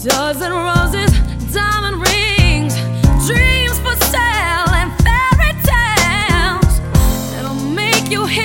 dozen roses, diamond rings, dreams for sale, and fairy tales that'll make you